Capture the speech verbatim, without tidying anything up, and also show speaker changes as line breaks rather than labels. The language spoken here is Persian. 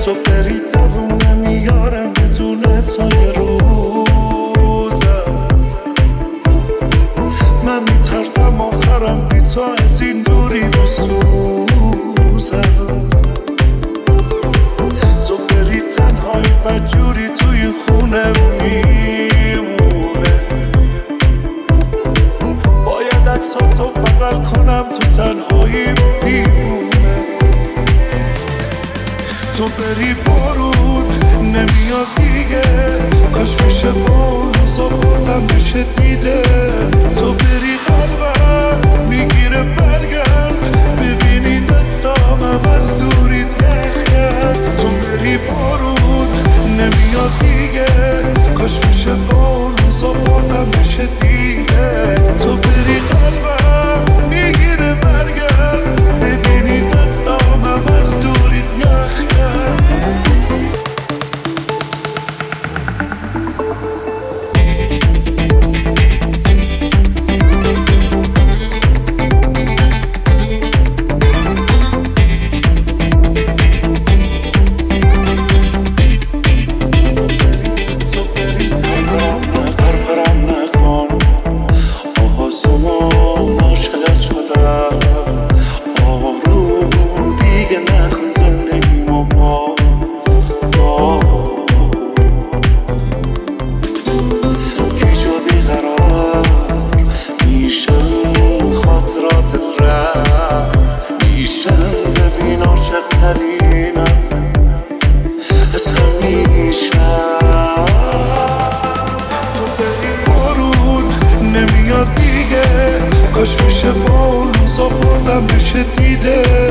تو بری دووم نمیارم بدون تو یه روزم. من میترسم آخرم بی تو از این دوری بسوزم. تو بری تنهایی بدجوری توی خونه میمونه. باید عکساتو بغل کنم تو تنهایی میمونه. تو بری بارون نمیاد دیگه، کاش میشه با روزا بازم بشه دیده. تو بری قلبم میگیره برگرد، ببینی دستامم از دوریت یخ کرد. تو بری بارون نمیاد دیگه، کاش میشه با روزا بازم بشه دیده. تو بری قلبم میگیره برگرد، ببینی دستامم از دوریت یخ کرد. کاش میشه با روزا بازم بشه دیده.